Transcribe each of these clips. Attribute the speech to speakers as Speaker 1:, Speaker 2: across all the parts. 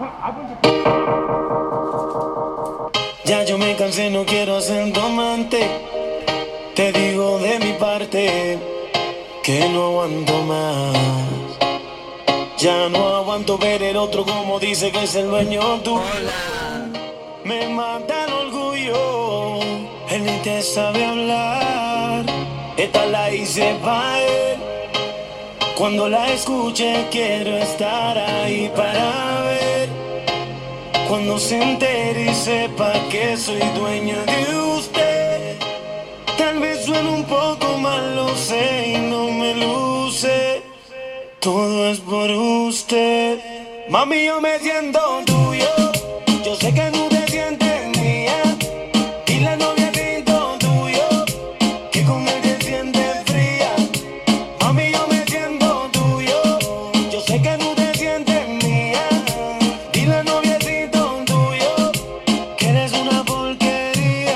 Speaker 1: Ya yo me cansé, no quiero ser tu amante. Te digo de mi parte que no aguanto más. Ya no aguanto ver el otro como dice que es el dueño tuyo. Me mata el orgullo, él ni te sabe hablar. Esta la hice pa' él. Cuando la escuche quiero estar ahí para ver. Cuando se entere y sepa que soy dueño de usted. Tal vez suene un poco mal, lo sé y no me luce. Todo es por usted. Mami, yo me siento tuyo. Yo sé que no te sientes mía. Y la novia siento tuyo, que con él te sientes fría. Mami, yo me siento tuyo. Yo sé que no te sientes mía. Y la novia siento tuyo, que eres una porquería.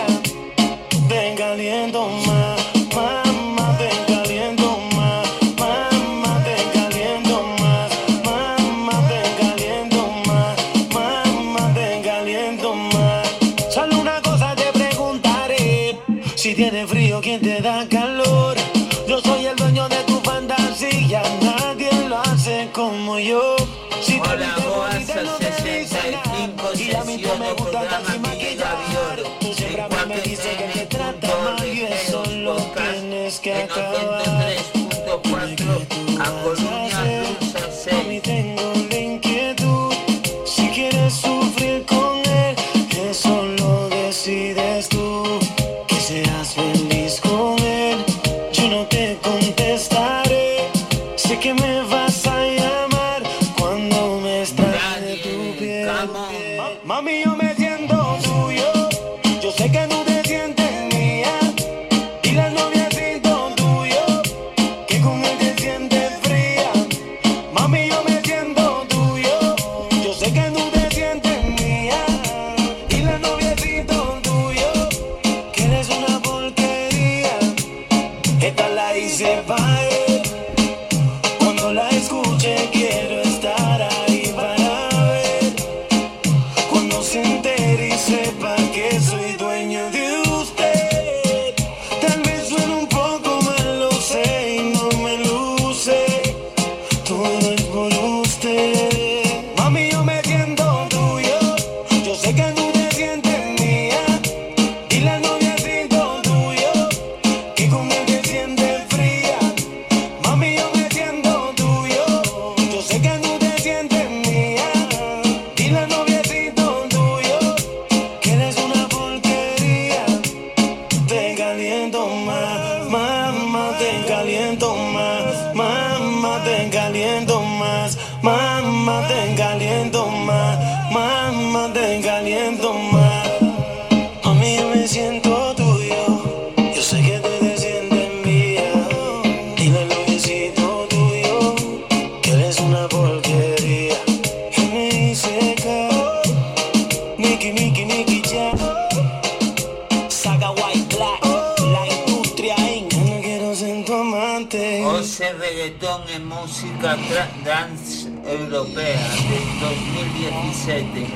Speaker 1: Te caliento más, mamá, te caliento más. Mamá, te caliento más. Mamá, te caliento más. Mamá, te caliento más. Solo una cosa te preguntaré: si tienes frío, ¿quién te da calor? Yo soy el dueño de tu fantasía, nadie lo hace como yo. Si te
Speaker 2: Hola,
Speaker 1: viste
Speaker 2: Boas
Speaker 1: bonita, no me dice nada.
Speaker 2: 65
Speaker 1: Y a mí no me
Speaker 2: sesiones
Speaker 1: gusta
Speaker 2: programa
Speaker 1: casi
Speaker 2: Miguel
Speaker 1: maquillar.
Speaker 2: Gavioro.
Speaker 1: Tú siempre a mí me dices que te trata mal y eso lo tienes que acabar.
Speaker 2: En 103.4 a Coruña, Luz a
Speaker 1: A mí
Speaker 2: 6.
Speaker 1: tengo la inquietud. Si quieres sufrir con él, eso lo decides tú. Que seas feliz con él, yo no te contestaré. Sé que me vas a llamar cuando me extrañe de tu piel. Mami, yo me siento tuyo. Yo sé que no te sientes mía. Y la novia siento tuyo, que con él te sientes fría. Mami, yo me siento tuyo. Yo sé que no te sientes mía. Y la novia siento tuyo, que eres una porquería. Esta la hice pa' él. Cuando la escuche quiero estar ahí para ver. Cuando se entere y sepa que soy dueño de usted. Tal vez suene un poco mal, lo sé y no me luce. Todo es por usted. Mami, yo me siento tuyo. Yo sé que no te sientes mía. Y la novia siento tuyo, que con él te sientes fría. Mami, yo me siento tuyo. Yo sé que no te sientes mía. Y la novia siento tuyo, que eres una porquería. Te caliento más, mamá, te caliento más. Mamá, te caliento más. Mamá, te caliento más. Mamá, te caliento más. Mami, yo me siento tuyo. Yo sé que tú te sientes mía. Y la noviecito tuyo, que eres una porquería. M.I.C.K. Nicky, Nicky, Nicky Jam. Saga White Black. La industria Inc. Yo no quiero ser tu amante.
Speaker 2: Ose Reggaetón es música dance europea del 2017.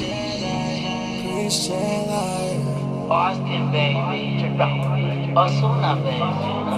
Speaker 3: Austin, baby. Ozuna, baby.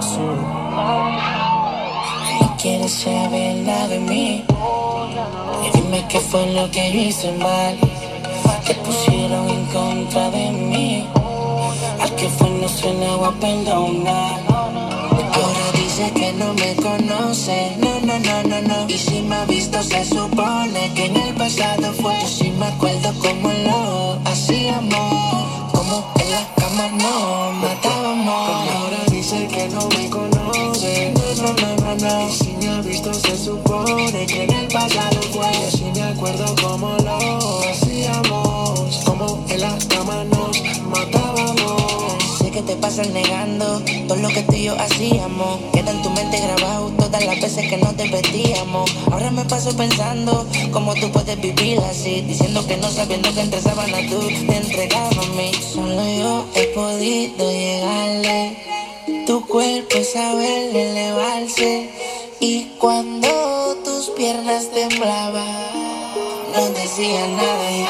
Speaker 4: No quieres saber nada de mí. Y dime qué fue lo que yo hice mal, que pusieron en contra de mí. Al que fue no se le va a perdonar. Ahora dice que no me conoce. No, no, no, no, no. Y si me ha visto se supone que en el pasado fue. Yo sí me acuerdo cómo lo hacíamos, como en la cama nos matábamos. Pero ahora dice que no me conoce. No, no, no, no, no. Y si me ha visto se supone que en el pasado fue. Yo sí me acuerdo cómo lo hacíamos, como en la cama nos matábamos. Sé que te pasas negando todo lo que tú y yo hacíamos. Queda en tu mente grabado todas las veces que nos divertíamos. Ahora me paso pensando cómo tú puedes vivir así, diciendo que no, sabiendo que entre sábanas tú te entregabas a mí. Solo yo he podido llegarle. Tu cuerpo sabe elevarse. Y cuando tus piernas temblaban, no decía nada y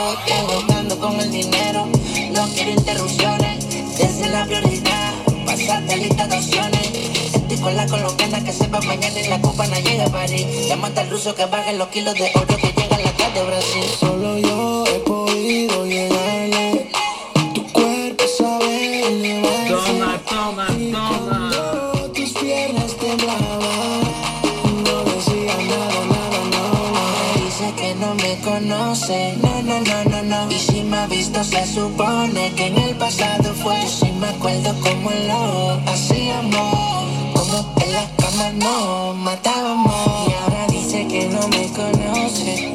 Speaker 4: ando con el dinero. No quiero interrupciones, esa es la prioridad. Pasarte lista de opciones. Estoy con la colombiana que sepa mañana y la copa no llega a París. Llámate al ruso que baje los kilos de oro que llega a la calle de Brasil.
Speaker 1: Solo yo he podido llegarle. Tu cuerpo sabe elevarse.
Speaker 2: Toma, toma, toma.
Speaker 1: Tus piernas temblaban. No decía nada, no.
Speaker 4: Dice que no me conoce, no. Y si me ha visto se supone que en el pasado fue. Yo sí me acuerdo como lo hacíamos, como en la cama nos matábamos. Y ahora dice que no me conoce,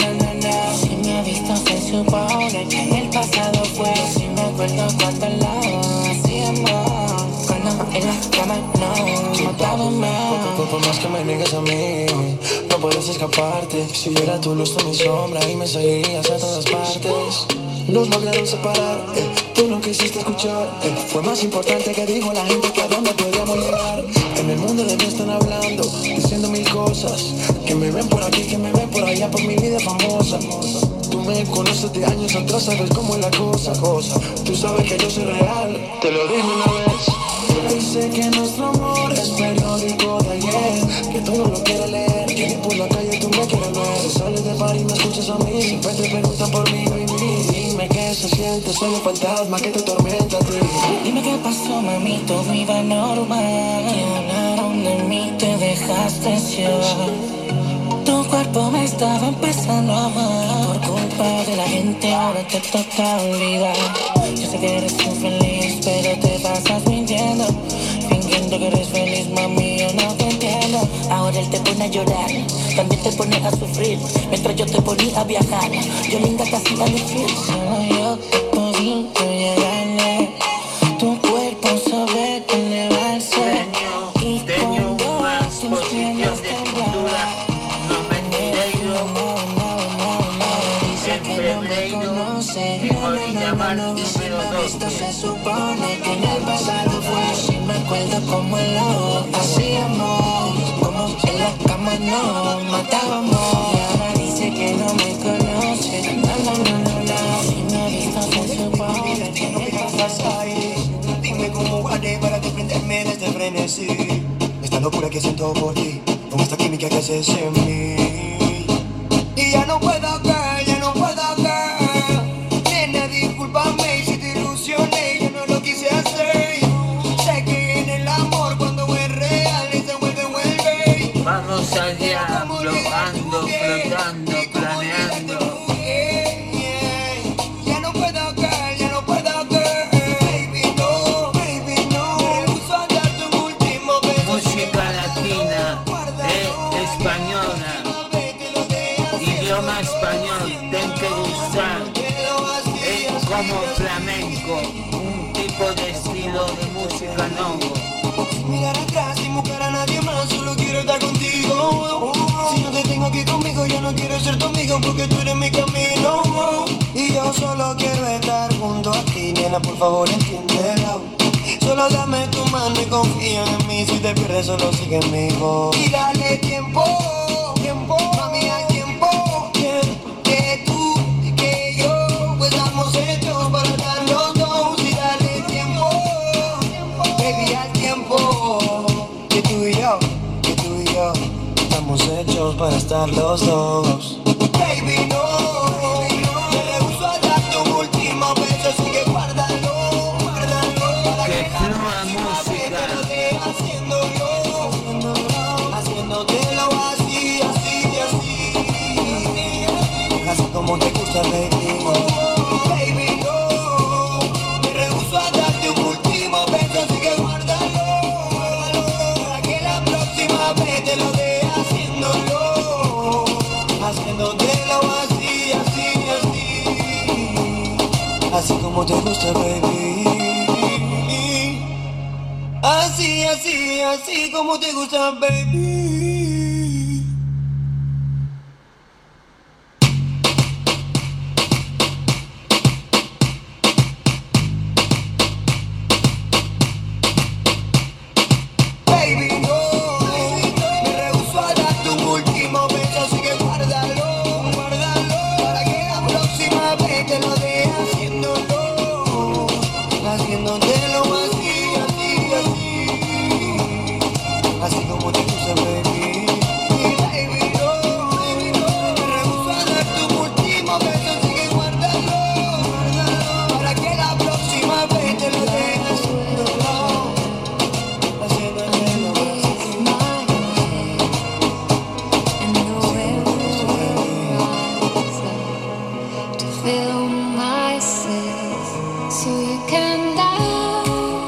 Speaker 4: no. Si me ha visto se supone que en el pasado fue. Yo sí me acuerdo cuando lo hacíamos, cuando en la cama nos matábamos.
Speaker 1: Por más que me niegues a mí, no puedes escaparte. Si yo era tu luz, tú mi sombra y me seguirías a todas partes. Nos lograron separar, tú no quisiste escuchar. Fue más importante que dijo la gente que a dónde podíamos llegar. En el mundo de mí están hablando, diciendo mil cosas. Que me ven por aquí, que me ven por allá, por mi vida famosa. Tú me conoces de años atrás, sabes cómo es la cosa. Tú sabes que yo soy real, te lo dije una vez. Dice que nuestro amor es periódico de ayer, que tú no lo quieres leer, que por la calle tú me quieres ver. Sales de par y me escuchas a mí, siempre te preguntan por mí, baby. Dime qué se siente, soy un fantasma que te atormenta a ti.
Speaker 4: Dime qué pasó, mami, todo iba normal. Que hablaron de mí, te dejaste llevar. Tu cuerpo me estaba empezando a amar. Por culpa de la gente ahora te toca olvidar. Yo sé que eres muy feliz, pero te pasas mintiendo. Fingiendo que eres feliz, mami, yo no te entiendo. Ahora él te pone a llorar, también te pone a sufrir. Mientras yo te ponía a viajar, yo linda casi a decir. Solo yo he podido llegarle. Tu cuerpo sabe elevarse. Y
Speaker 2: Tengo más posición de cultura. No me niego.
Speaker 4: Dice que no me conoce, no. Y si me ha visto se supone que en el pasado fue. Si me acuerdo como lo hacíamos, como en la cama nos matábamos. Y ahora dice que no me conoce, no. Si me ha visto se supone que en el pasado fue.
Speaker 1: Dime cómo haré para desprenderme de este frenesí. Esta locura que siento por ti, con esta química que haces en mí. Y ya no puedo caer, nena, discúlpame si te ilusioné, yo no lo quise hacer. Sé que en el amor cuando es real se vuelve.
Speaker 2: Vamos al diablo, ando flotando, planeando.
Speaker 1: Ya no puedo caer, baby, no. Rehuso a darte un último beso.
Speaker 2: Música latina, española, idioma español, ten que gustar. Es como flamenco, un tipo de estilo de música nuevo.
Speaker 1: Sin mirar atrás, sin buscar a nadie más, solo quiero estar contigo. Si no te tengo aquí conmigo, yo no quiero ser tu amigo porque tú eres mi camino. Y yo solo quiero estar junto a ti, nena, por favor entiéndelo. Solo dame tu mano y confía en mí, si te pierdes solo sigue en voz. Y dale tiempo, mami, hay tiempo. Que tú, que yo, pues estamos hechos para estar los dos. Y dale tiempo, baby, al tiempo. Que tú y yo, estamos hechos para estar los dos. Baby, no, me rehuso a darte un último beso, así que guárdalo.
Speaker 2: Que flua música.
Speaker 1: Haciéndotelo así. Así como te gusta, baby. Baby, no. Me rehuso a darte un último beso, así que guárdalo. Para que la próxima vez te lo dé haciéndolo. Haciéndotelo así. Así como te gusta, baby. Así como te gusta, baby. Baby, no. Me rehuso a darte un último beso, así que guárdalo.
Speaker 4: fill my sails so you can down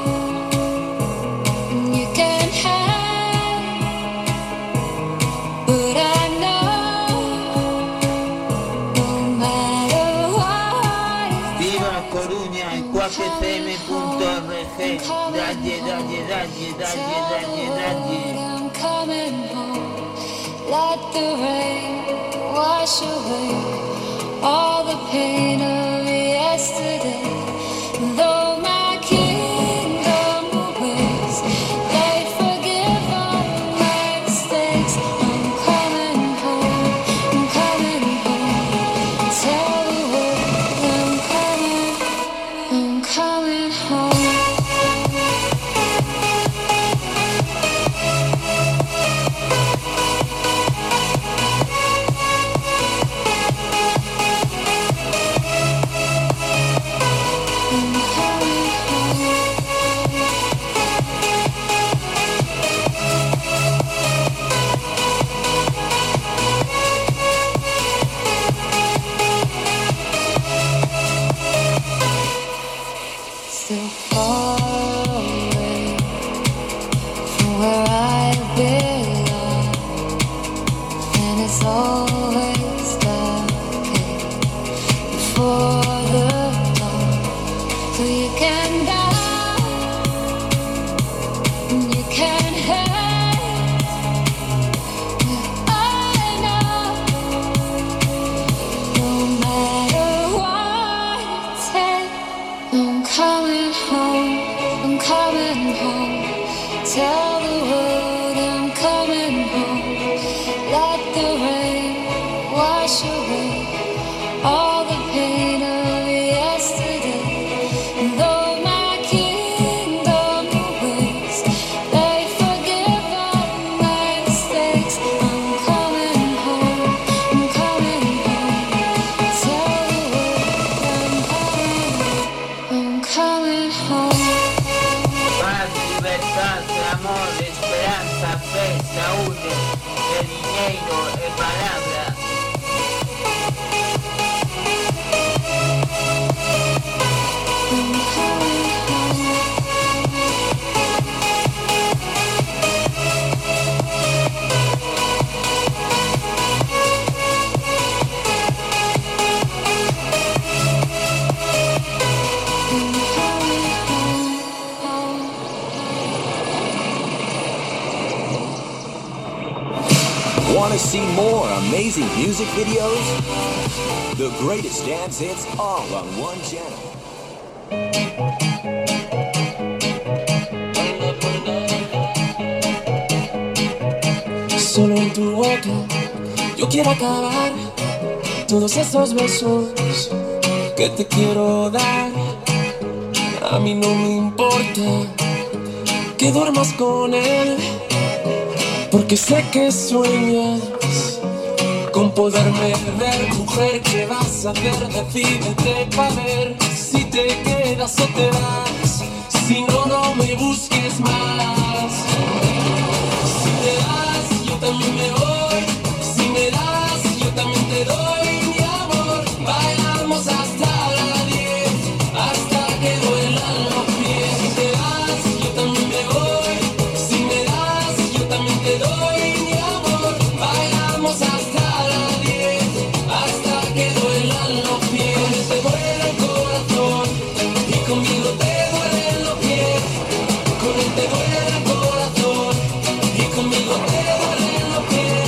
Speaker 4: and you can have. But I know no matter what.
Speaker 2: Viva Coruña en cuacfm.org. Dalle, dalle, dalle, dalle, dalle, dalle.
Speaker 4: I'm coming home. Let the rain wash away all the pain of yesterday. Though my kingdom awaits, they forgive all my mistakes. I'm coming home. I'm coming home. Tell the world I'm coming home. Still far away from where I belong, and it's always darkest before the dawn. So you can down and you can hate. I know no matter what it takes. I'm coming home, I'm coming home. Tell the world I'm coming home. Let the rain wash away all the pain of yesterday. And though my kingdom awaits, they forgive all my mistakes. I'm coming home, I'm coming home. Tell the world I'm coming home.
Speaker 2: Paz, libertad, amor, esperanza, fe, salud, el dinero, palabra.
Speaker 4: I'm coming home. I'm coming home.
Speaker 5: Want to see more amazing music videos? The greatest dance hits all on one channel.
Speaker 6: Solo en tu boca yo quiero acabar todos esos besos que te quiero dar. A mí no me importa que duermas con él, porque sé que sueñas con poderme ver. Mujer, ¿qué vas a hacer? Decídete para ver si te quedas o te vas. Si no, no me busques más. Si te das, yo también me voy. Si me das, yo también te doy mi amor. Bailamos hasta las 10, hasta que duelan los pies. Si te das, yo también me voy. Si me das, yo también te doy mi amor. Bailamos hasta las 10, hasta que duelan los pies. Te duele el corazón y conmigo te duelen los pies. Con él te duele el corazón y conmigo te duelen los pies.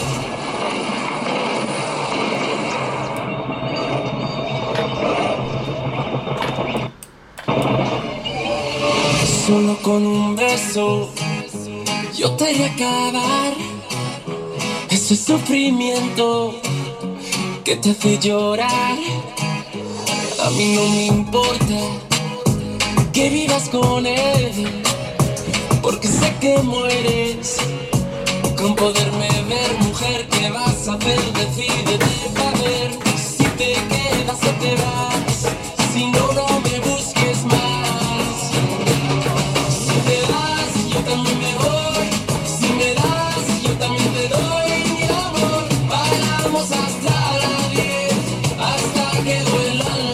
Speaker 6: Solo con un beso yo te haré acabar ese sufrimiento que te hace llorar. A mí no me importa que vivas con él, porque sé que mueres con poderme ver. Mujer, ¿qué vas a hacer? Decídete para ver si te quedas o te vas. Si no, no me busques más. Si te das, yo también me voy. Si me das, yo también te doy mi amor. Bailamos hasta las 10, hasta que duelan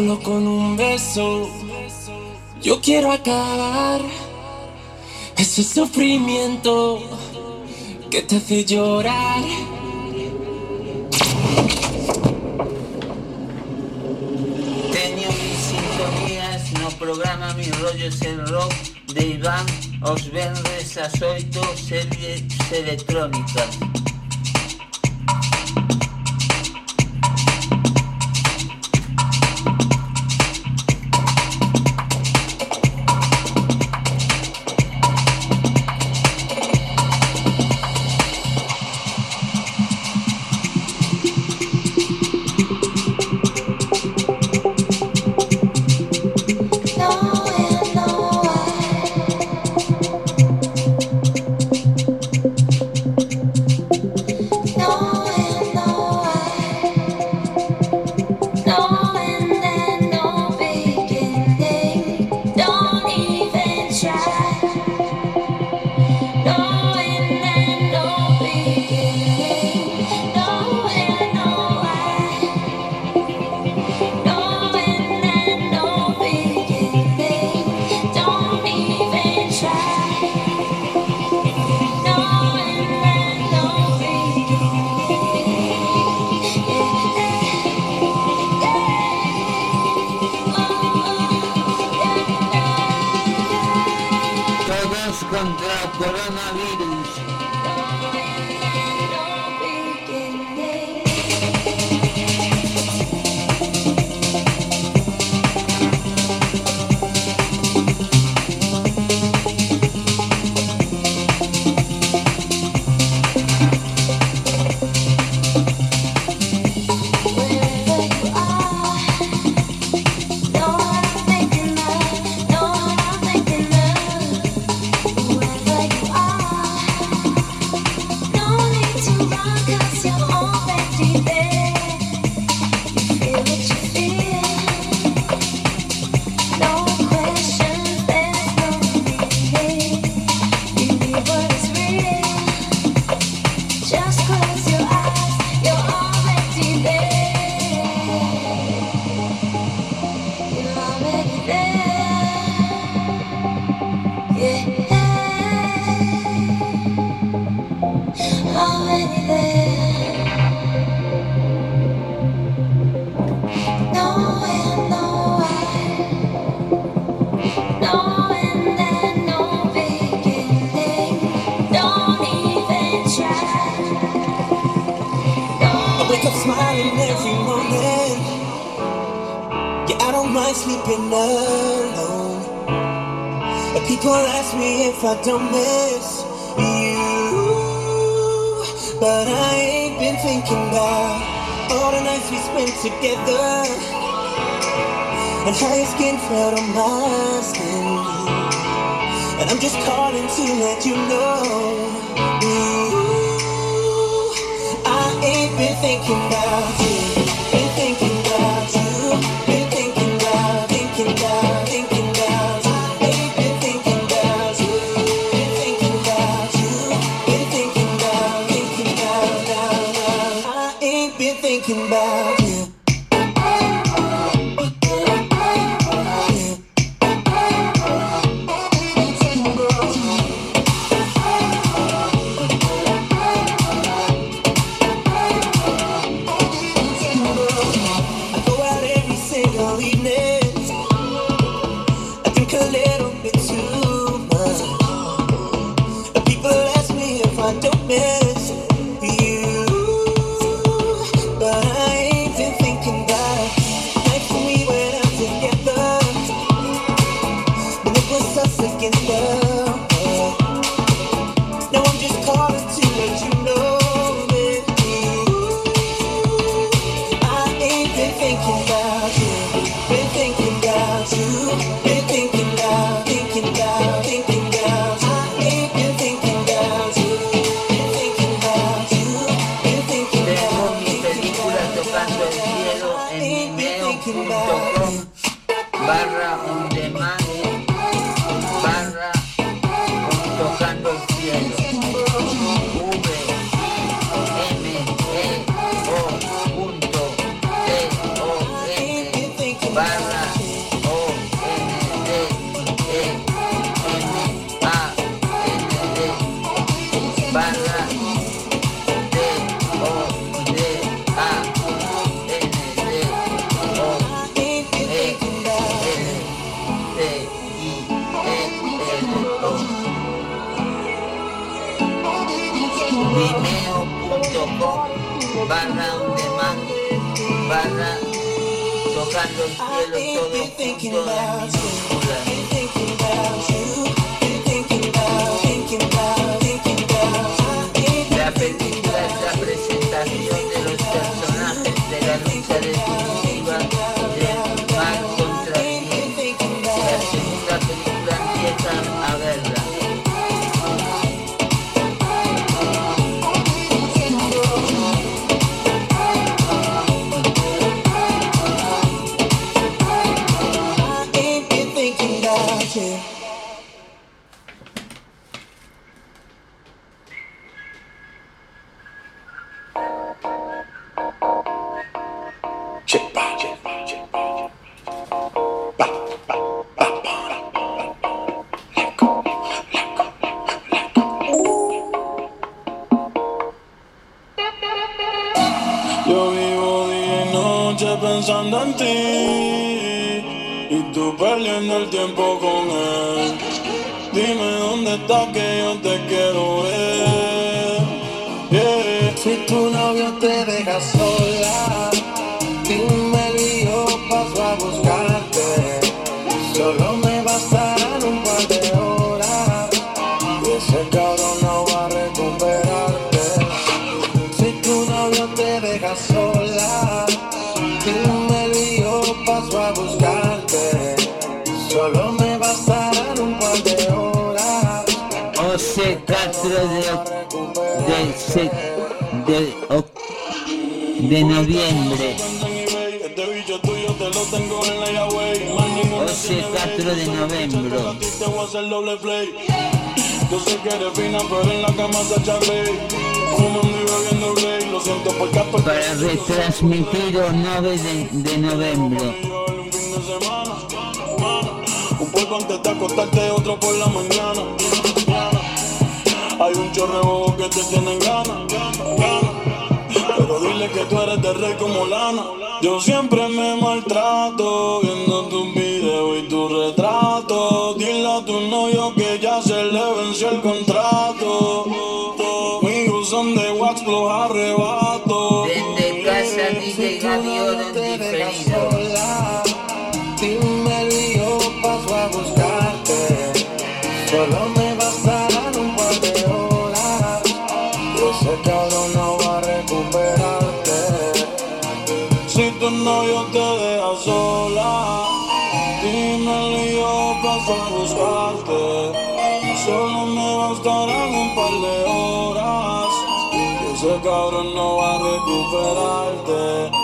Speaker 6: solo con un beso. Yo quiero acabar ese sufrimiento que te hace llorar.
Speaker 2: Tenio mis sintonías no programa Mis rollos el rock de Iván os venres ás 8 series electrónicas. Contra el coronavirus.
Speaker 1: Smiling every morning. Yeah, I don't mind sleeping alone. But people ask me if I don't miss you. But I ain't been thinking about all the nights we spent together and how your skin felt on my skin. And I'm just calling to let you know. Ain't been thinking about you, been thinking about you, been thinking about you. Ain't been thinking about you, been thinking about you, been thinking about now. I ain't been thinking about you. Miss you, but I ain't been thinking about nights when we went out together, when it was us against the world. Now I'm just calling to let you know that I ain't been thinking about you, been thinking about you, been thinking about you. I ain't been thinking about you.
Speaker 2: Tocando el cielo, VIMEO.com/. barra on demand, barra tocando el cielo, todo junto en minúsculas. La película es la presentación de los personajes de la lucha definitiva del mal contra el bien. La segunda película empieza a verla.
Speaker 7: Yo vivo día y noche pensando en ti y tú perdiendo el tiempo con él. Dime dónde estás que yo te quiero ver. Yeah.
Speaker 8: Si tu novio te deja sola, dímelo y yo paso a buscarte. Solo me bastarán un par de horas y ese cabrón no va a recuperarte. Si tu novio te deja sola, dímelo y yo paso a buscarte. Solo me bastarán un par de horas.
Speaker 2: José Castro de noviembre. 4 de noviembre.
Speaker 7: Yo sé que eres fina, pero en la cama se charlé. Fumando y bebiendo Grey, lo siento por capa.
Speaker 2: Para retransmitir el 9 de noviembre.
Speaker 7: Un fin de semana, un polvo antes de acostarte, otro por la mañana. Hay un chorreo que te tienen ganas. Pero dile que tú eres de rey como lana. Yo siempre me maltrato viendo tus videos y tu retrato. Dile a tu novio que ya se le venció el contrato. Amigos son de wax, los arrebato.
Speaker 2: Desde casa DJ Gavión en diferido.
Speaker 8: Dímelo y yo paso a buscarte. Solo me bastarán un par de horas y ese cabrón no va a recuperarte.
Speaker 7: Si tu novio te deja sola, dímelo y yo paso a buscarte. Solo me bastarán un par de horas y ese cabrón no va a recuperarte.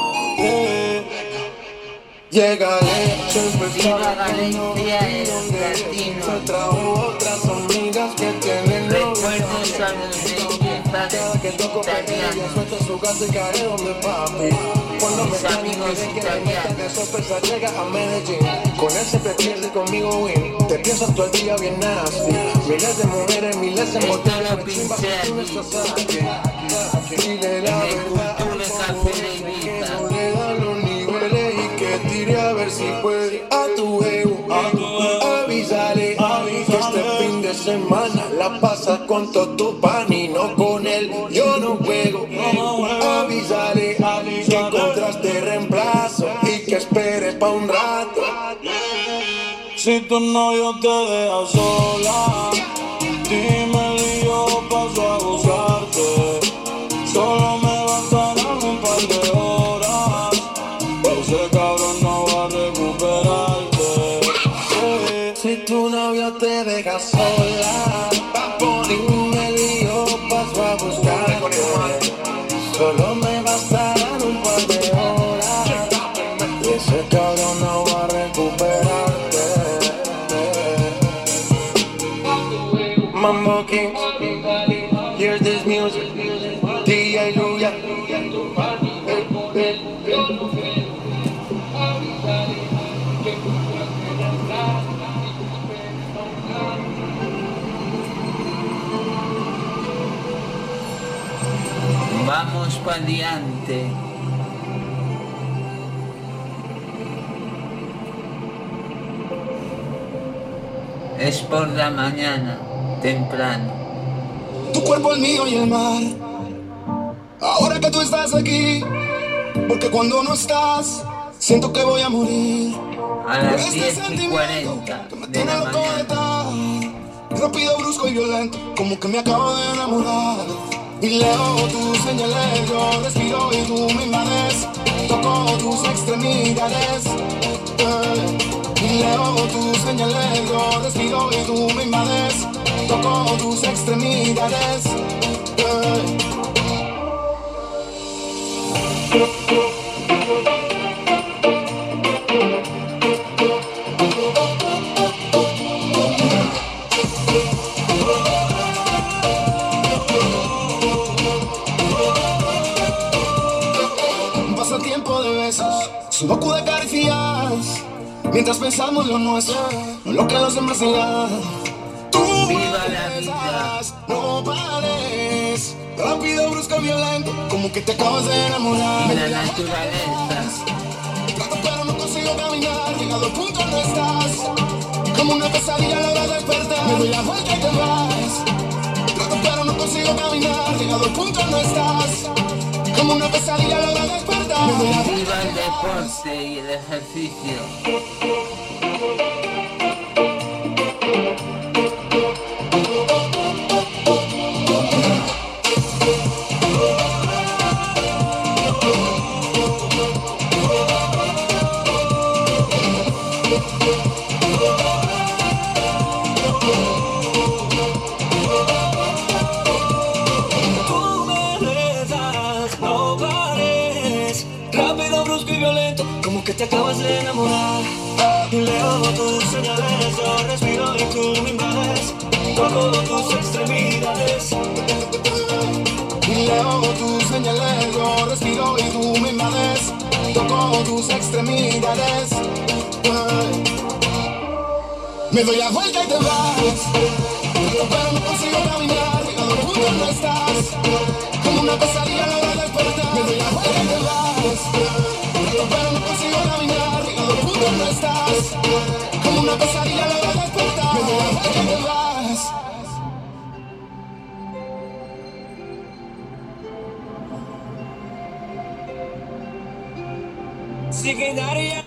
Speaker 8: Llegale, siempre
Speaker 2: Viva Galicia es latino.
Speaker 8: se trajo otras amigas que tienen
Speaker 2: Recuerdos a los de
Speaker 8: cada que toco
Speaker 2: italianos.
Speaker 8: suelto su casa y cae donde papi. Cuando me
Speaker 2: Mis amigos italianos.
Speaker 8: de sorpresa llega a Medellín. Con él siempre pierde conmigo win. Te piensas todo el día bien nasty. Miles de mujeres, miles de
Speaker 2: Esto
Speaker 8: moteles.
Speaker 2: lo pinché
Speaker 8: Dile la
Speaker 2: en el
Speaker 8: verdad,
Speaker 2: Cultura Café de Ibiza.
Speaker 8: no le dan los niveles y que tire a ver si puede. A tu ego, avísale que este fin de semana la pasa con todo tu pan y no con él. Yo no juego. Avísale que encontraste reemplazo y que espere pa' un rato.
Speaker 7: Si tu novio te deja sola, dímelo y yo paso a buscarte. Solo me bastarán un par de horas, ese cabrón no va a recuperarte.
Speaker 8: Si tu novio te deja sola, dímelo y yo paso a buscarte. Solo me bastarán un par de horas y ese cabrón no va a recuperarte. Mambo Kings, here's this music, DJ Luya.
Speaker 2: Vamos pa' diante. Es por la mañana, temprano.
Speaker 8: Tu cuerpo el mío y el mar,
Speaker 9: Ahora que tú estás aquí, porque cuando no estás, siento que voy a morir.
Speaker 2: A las 10:40 de la mañana.
Speaker 9: Rápido, brusco y violento, como que me acabo de enamorar. Y leo tus señales, yo respiro y tú me invades. Toco tus extremidades. Y leo tus señales, yo respiro y tú me invades. Toco tus extremidades. Sudoku de caricias, mientras pensamos lo nuestro, no lo que los demás dirán. Tú
Speaker 2: ¡viva la vida!
Speaker 9: No pares, rápido, brusco, violento, como que te acabas de enamorar.
Speaker 2: La naturaleza.
Speaker 9: Trato pero no consigo caminar, llegado al punto no estás, como una pesadilla a la hora de despertar. Me doy la vuelta y te vas. Trato pero no consigo caminar, llegado al punto no estás, como una pesadilla a la hora de despertar.
Speaker 2: Viva el deporte y el ejercicio.
Speaker 9: Que te acabas de enamorar. Y leo tus señales, yo respiro y tú me invades. Toco tus extremidades. Y leo tus señales, yo respiro y tú me invades. Toco tus extremidades. Me doy la vuelta y te vas. Pero no consigo caminar, llegado al punto no estás, como una pesadilla a la hora de despertar. Me doy la vuelta y te vas. Pero no consigo caminar, llegado al punto no estás, como una pesadilla a la hora de despertar. Me doy la vuelta y te vas. Si quedaría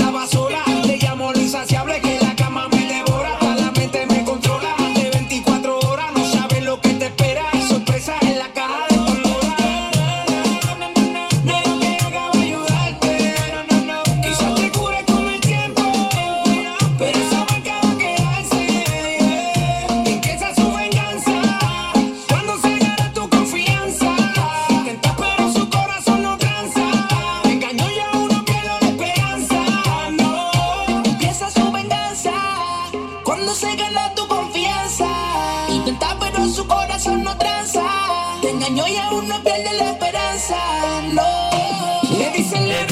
Speaker 10: sola. Le llamo lo insaciable que la cama me devora. Hasta la mente me controla. De 24
Speaker 4: su corazón no tranza. Te engañó y aún no pierde la esperanza. No, le dicen la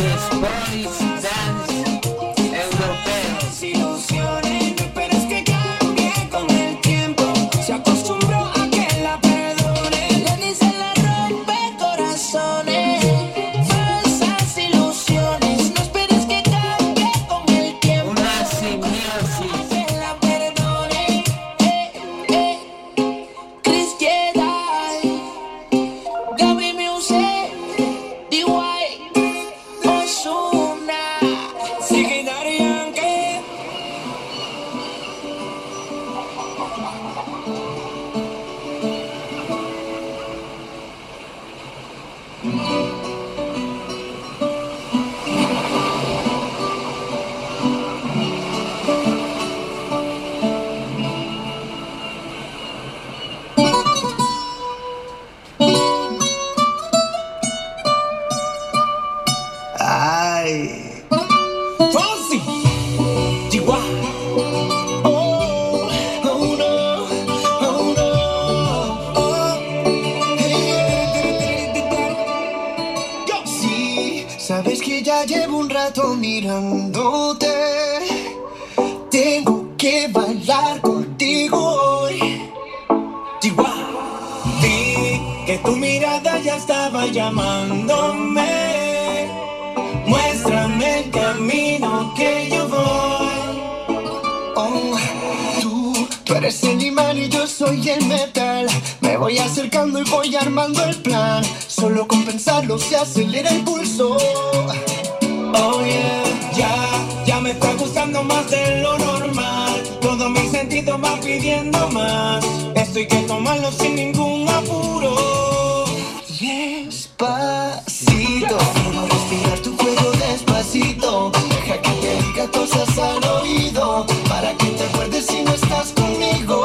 Speaker 4: ilusiones, no esperes que cambie con el tiempo. Se acostumbró a que la perdone. Le dicen la rompe corazones. Falsas ilusiones, no esperes que cambie con el tiempo.
Speaker 2: Una simbiosis.
Speaker 4: Que la perdone. Chris Jedi, Gaby Music, D.Y. Ozuna, Siki Daddy Yankee.
Speaker 1: Ay,
Speaker 4: Fonsi, D.Y.
Speaker 1: oh, oh no, oh no, oh, yo sí, sabes que ya llevo un rato mirándote. Tengo que bailar contigo hoy.
Speaker 4: D.Y.
Speaker 1: Vi que tu mirada ya estaba llamándome. Muéstrame el camino que yo voy. Oh, tú eres el imán y yo soy el metal. Me voy acercando y voy armando el plan. Solo con pensarlo se acelera el pulso. Oh yeah, ya me está gustando más de lo normal. Todo mi sentido va pidiendo más. Esto hay que tomarlo sin ningún apuro. Despacito, quiero respirar tu cuello despacito. Deja que te diga cosas al oído, para que te acuerdes si no estás conmigo.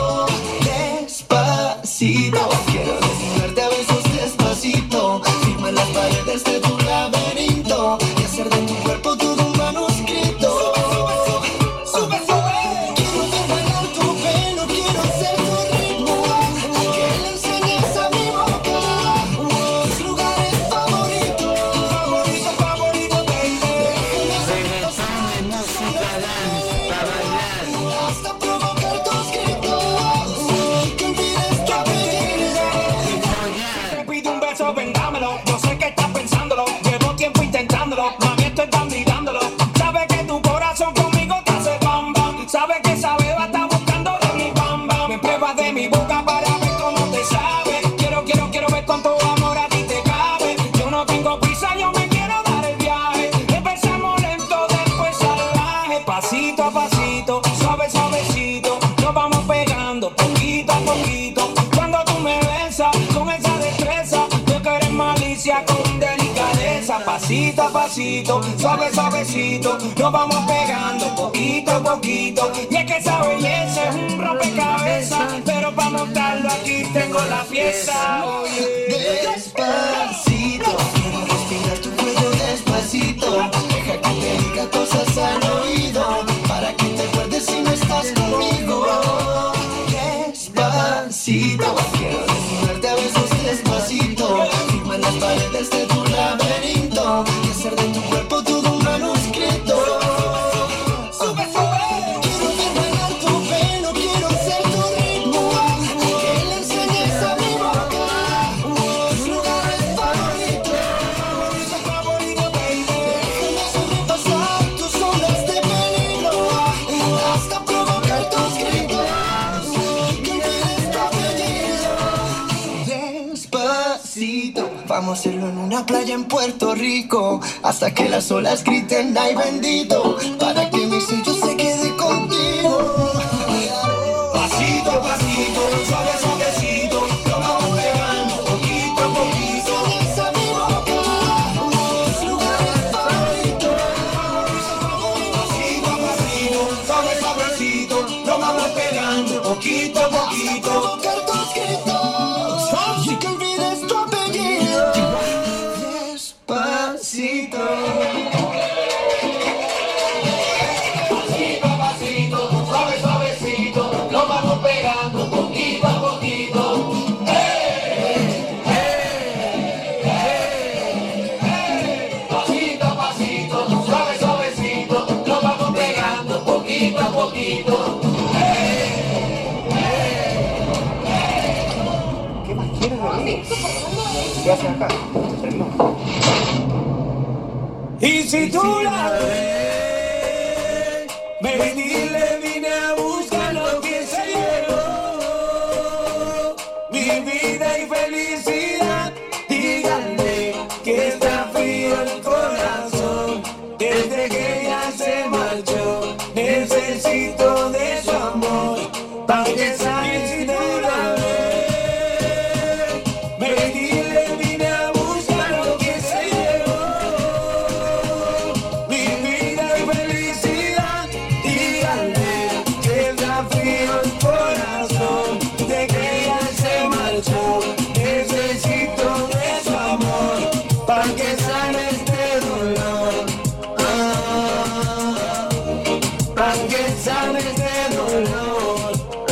Speaker 1: Despacito, quiero desnudarte a besos despacito. Firma las paredes de tu laberinto y hacer de tu cuerpo todo un manuscrito. Sube, sube. Quiero ver bailar tu pelo, quiero ser tu ritmo. Que le enseñes a mi boca los lugares favoritos. Favorito, favorito, baby.
Speaker 2: Reggaetón de música dance para bailar.
Speaker 1: Hasta provocar tus gritos. Que olvides tu apellido.
Speaker 4: Te pido un beso, ven dámelo. Yo sé que estás pensándolo. Llevo tiempo intentándolo. Mami, estoy tan gritándolo. Sabes que tu corazón conmigo te hace bam bam. Sabes que esa beba está buscando de mi bam bam. Me pruebas de mi boca para ver cómo te sabe. Quiero ver cuánto amor a ti te cabe. Yo no tengo prisa, yo me quiero dar el viaje. Empezamos lento, después salvaje. Pasito a pasito, suave, suavecito. Nos vamos pegando poquito a poquito. Cuando tú me besas con esa destreza, yo que eres malicia con delicadeza. Pasito a pasito, suave, suavecito. Nos vamos pegando poquito a poquito. Y es que esa belleza es un rompecabezas, pero para montarlo aquí tengo la pieza. Oye.
Speaker 1: Despacito, quiero respirar tu cuello despacito. Deja que te diga cosas al oído, para que te acuerdes si no estás conmigo. Despacito, quiero desnudarte a besos despacito. Firma las paredes de tu laberinto y hacer de tu cuerpo todo un manuscrito. Sube, sube. Quiero ver bailar tu pelo, quiero ser tu ritmo. Que le enseñes a mi boca los lugares favoritos. Favorito, baby. Déjame sobrepasar tus olas de peligro, hasta provocar tus gritos. Que olvides tu apellido. Despacito, vamos a hacerlo en una playa en Puerto Rico, hasta que las olas griten ay bendito, para que mi sello se quede contigo. Pasito a pasito, suave, suavecito. Lo vamos pegando poquito a poquito. Enseñas a mi boca los lugares favoritos. Pasito a pasito, suave, suavecito. Lo vamos pegando poquito a poquito. Provocar tus gritos y que olvides tu apellido. Despacito.
Speaker 10: ¿Qué hacen acá?
Speaker 6: Y si tú la ves, ven y le vine a buscar lo que se llevó. Mi vida y felicidad, díganle que está frío el corazón. Desde que ella se marchó, necesito de su amor, pa' que sabe si tú la ves. Ven y le vine a buscar lo que se llevó. Mi vida y felicidad, díganle que está frío el corazón. Desde que ella se marchó, necesito de su amor, pa' que sane este dolor. Pa' que sane este dolor.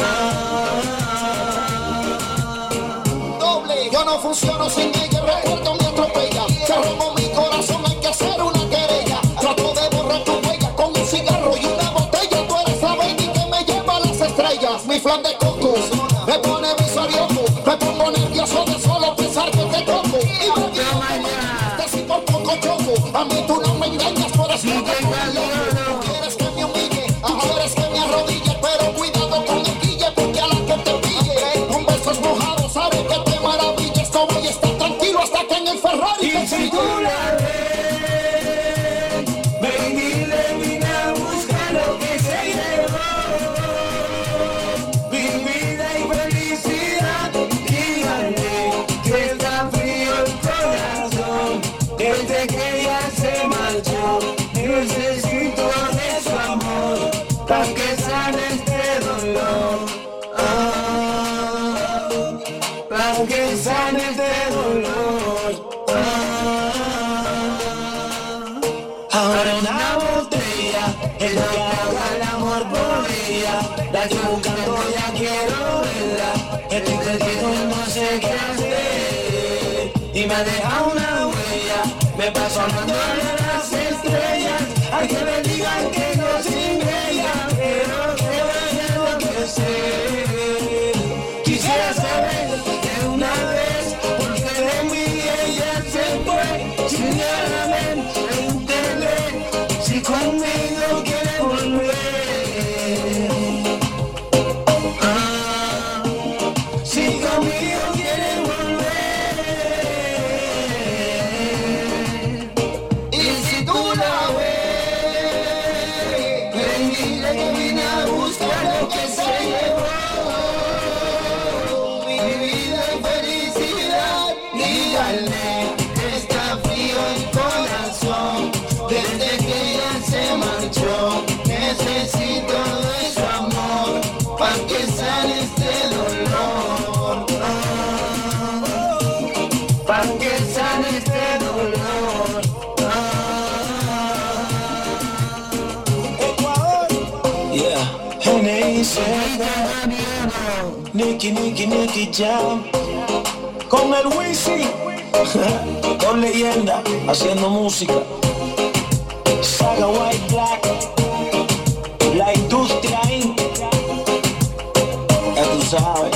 Speaker 9: Doble, yo no funciono sin ella, recuerdo me atropella. Se robó mi corazón, hay que hacer una querella. Trato de borrar tu huella con un cigarro y una botella. Tú eres la baby que me lleva a las estrellas. Mi flan de coco me pone visorioso, me pongo nervioso de solo pensar que te toco. Y porque no te si por poco choco, a mí tú no me engañas, por eso no te loco. Quieres que me humille, quieres que me arrodille, pero cuidado con el guille, porque a la que te pille con besos mojados, sabe que te maravilla. Esto voy a estar tranquilo hasta que en el Ferrari
Speaker 6: Y
Speaker 9: te
Speaker 6: si
Speaker 9: siga.
Speaker 6: tú la ves, ven y le vine a buscar lo que se llevó. Mi vida y felicidad, díganle que está frío el corazón. Desde que ella se marchó, necesito de su amor, pa' que sane este dolor. Pa' que sane este dolor. Ahora una botella es lo que haga el amor por ella. La estoy buscando, ya quiero verla. Estoy perdido, no sé qué hacer. Y me ha dejado una huella. Me paso hablando de las estrellas. Hay que me digan que no sin ella, pero que vaya lo que sé. Quisiera saber de una vez por qué de mí ella se fue. Sin nada ver, pregúntele si conmigo quiere volver. Si conmigo quiere volver.
Speaker 9: Y si tú la ves, ven y dile que vine a buscar lo que se llevó. Mi vida y felicidad, díganle que está frío el corazón. Desde que ella se marchó, necesito de su amor, pa' que sane este dolor.
Speaker 6: Pa' que sane este dolor. Ecuador. Yeah. N.I.C. Nicky Jam. Con el Wisin. Con leyenda. Haciendo música. Saga White Black. La industria Inc. Ya tú sabes.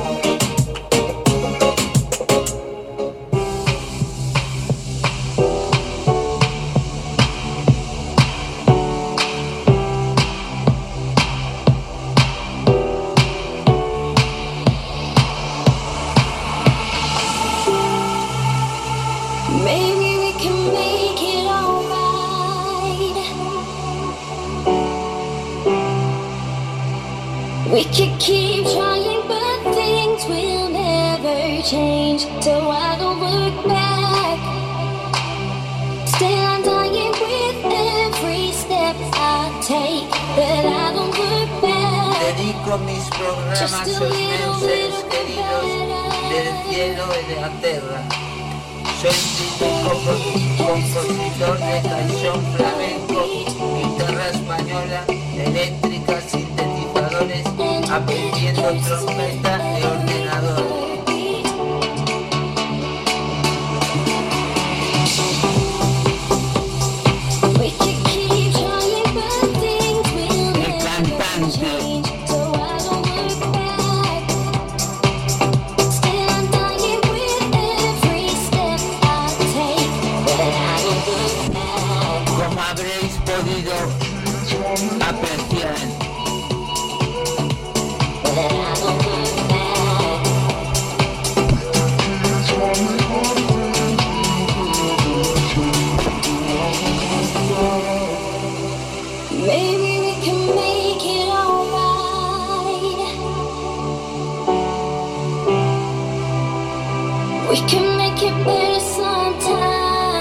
Speaker 11: Maybe we can make it alright. We could keep trying, but things will never change. So I don't look back. Still I'm dying with every step I take, but I don't look back.
Speaker 2: Dedico mis programas a los seres queridos del cielo y de la tierra. Soy compositor de canción flamenco, guitarra española, eléctrica, sintetizadores, aprendiendo trompeta de ordenador.
Speaker 11: So I don't look back. Still I'm dying with We can make it better sometime.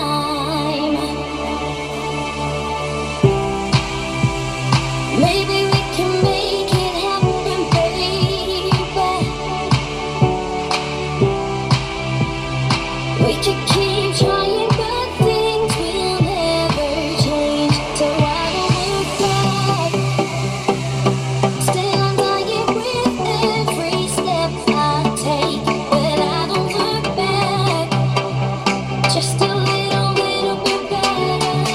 Speaker 11: Maybe we can make it happen, baby. We could keep trying, but things will never change. So I don't look back. Still I'm dying with every step I take, but I don't look back. Just a little bit better.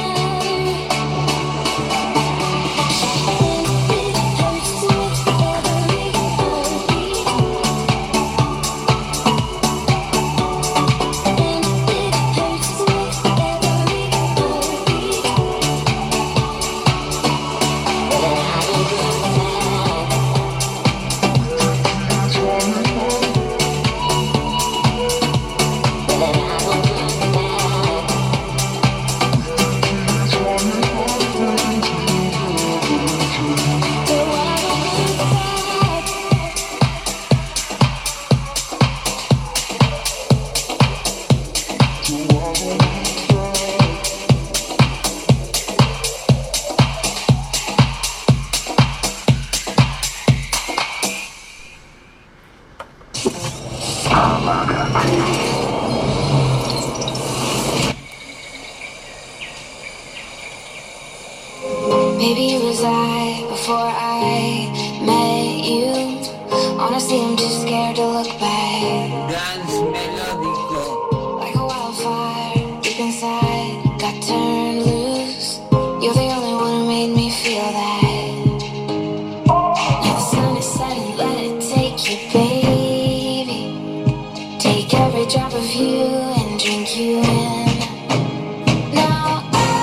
Speaker 11: Maybe it was I before I met you. Honestly, I'm just scared to look back.
Speaker 2: Dance melódico.
Speaker 11: Like a wildfire deep inside, got turned loose. You're the only one who made me feel that. Now the sun is setting, let it take you, baby. Take every drop of you and drink you in. Now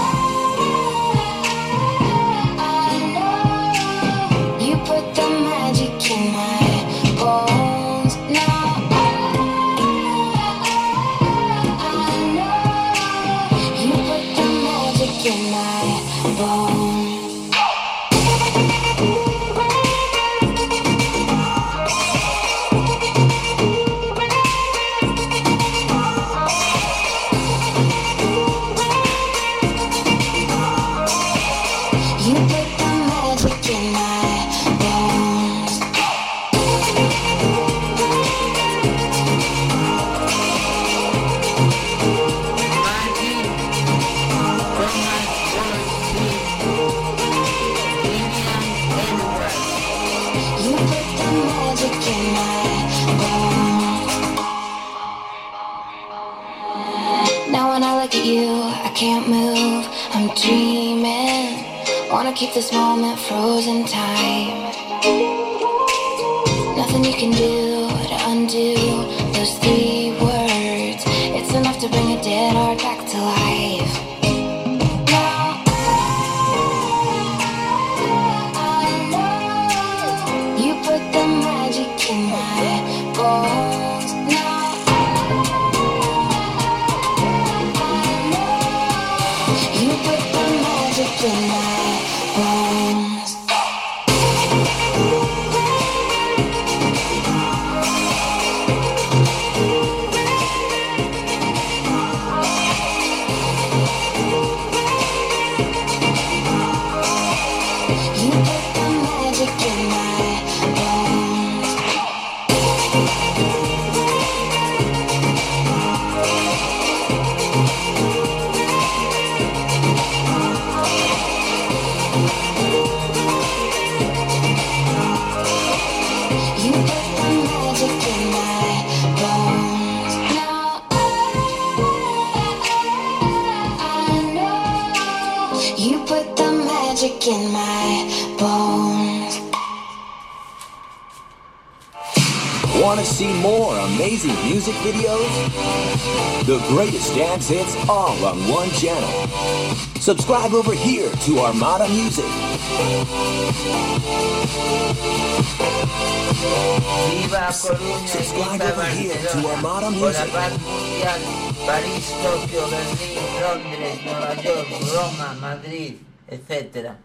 Speaker 11: I know you put the magic in my bones. Now I know you put the magic in my bones. You put the magic in my bones.
Speaker 2: Magic, Thomas Goldstein, Lillian Edwards.
Speaker 11: You put the magic in my bones. Now when I look at you, I can't move. I'm dreaming. Wanna keep this moment frozen time. Nothing you can do to undo those 3 words. It's enough to bring a dead heart back to life. Now I know you put the magic in my bones. Now I know you put the magic in my bones. You put the magic in my bones. You put the magic in my bones. Now I know you put the magic in my bones.
Speaker 5: Want to see more amazing music videos? The greatest dance hits all on one channel. Subscribe over here to Armada Music.
Speaker 2: Viva Coruña,
Speaker 5: Subscribe
Speaker 2: viva
Speaker 5: over here to
Speaker 2: Barcelona,
Speaker 5: Armada
Speaker 2: por la
Speaker 5: Music.
Speaker 2: paz mundial, París, Tokio, Berlín, Londres, Nueva York, Roma, Madrid, etc.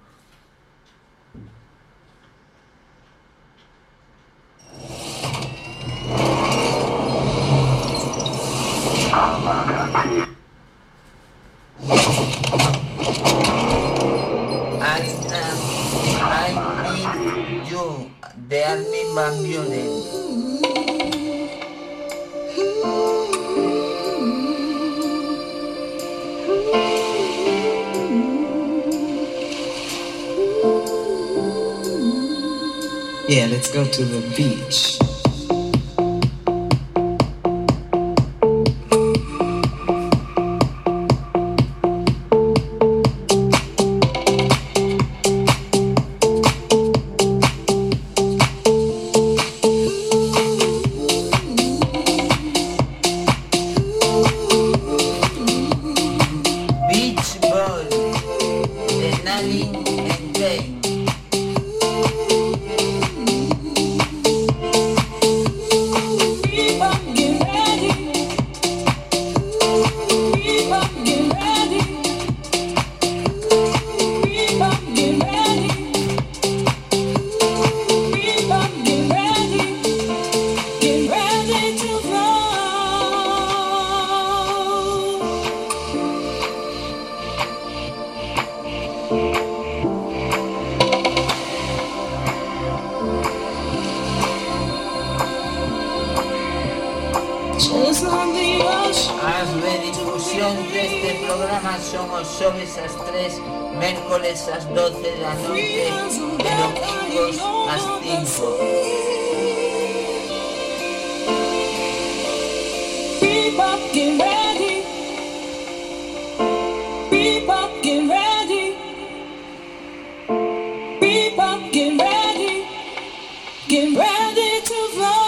Speaker 10: Yeah, let's go to the beach.
Speaker 2: As redifusións deste programa son os xoves ás 3, mércoles ás 12 da noite e domingos ás 5.
Speaker 12: Bebop, get ready. Bebop, get ready. Bebop, get ready. Get ready to fly.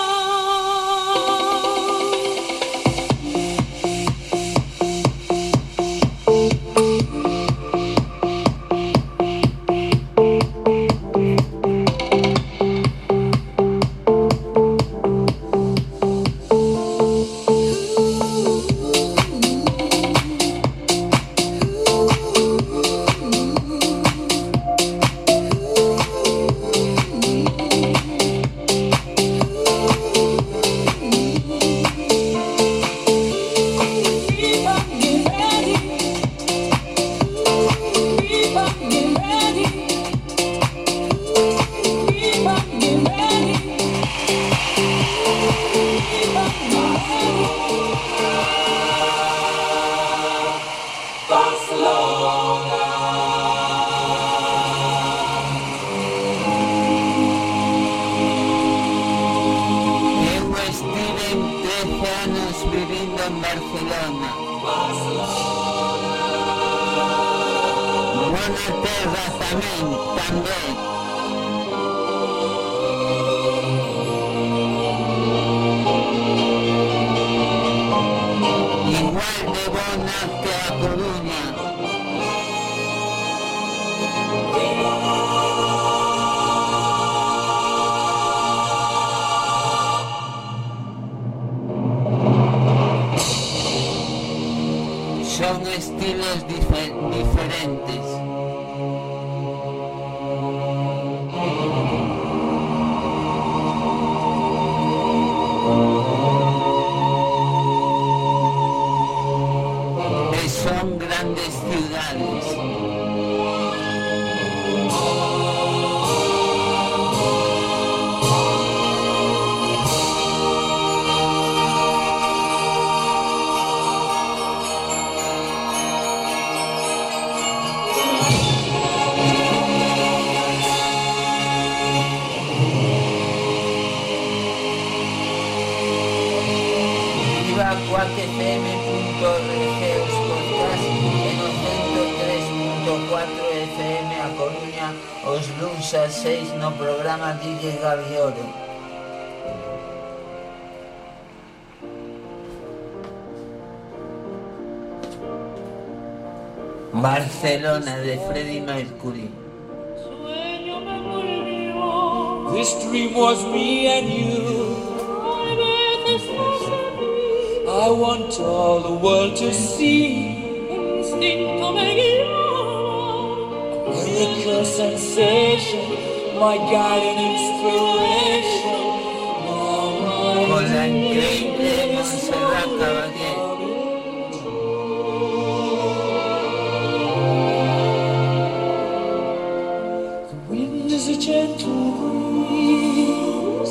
Speaker 2: Son estilos diferentes. Son grandes ciudades. Viva cuacfm.org os podcast e no 103.4 FM a Coruña os luns ás 6 no programa DJ Gavioro. Barcelona de Freddie Mercury.
Speaker 6: This dream was me and you. I want all the world to see. A miracle sensation, my guiding inspiration.
Speaker 2: Con la increíble Montserrat Caballé.
Speaker 6: The wind is a gentle breeze.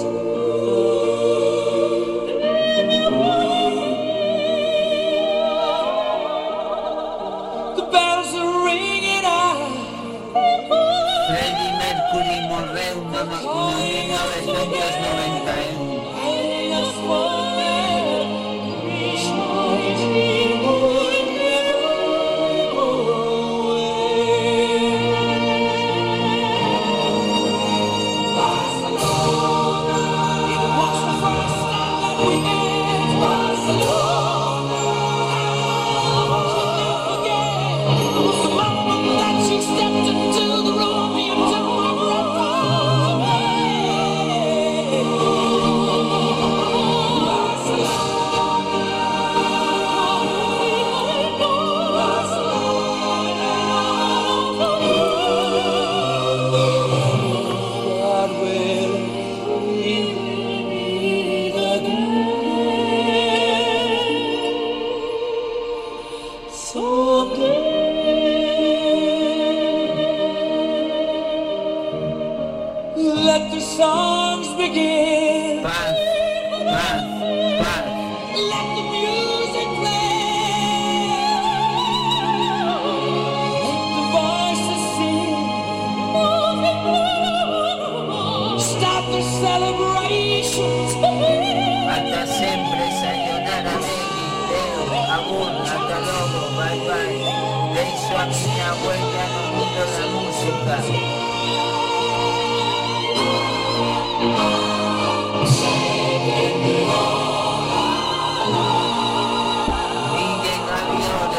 Speaker 6: The bells are ringing out.
Speaker 2: Freddie Mercury morreu no más.
Speaker 12: Let the music play. Make the voices sing. Stop the celebrations.
Speaker 2: Hasta sempre, sayonara, baby, Leo, amor, hasta luego, bye bye. Le hizo a mi vuelta en el mundo de la música. Miguel Avione.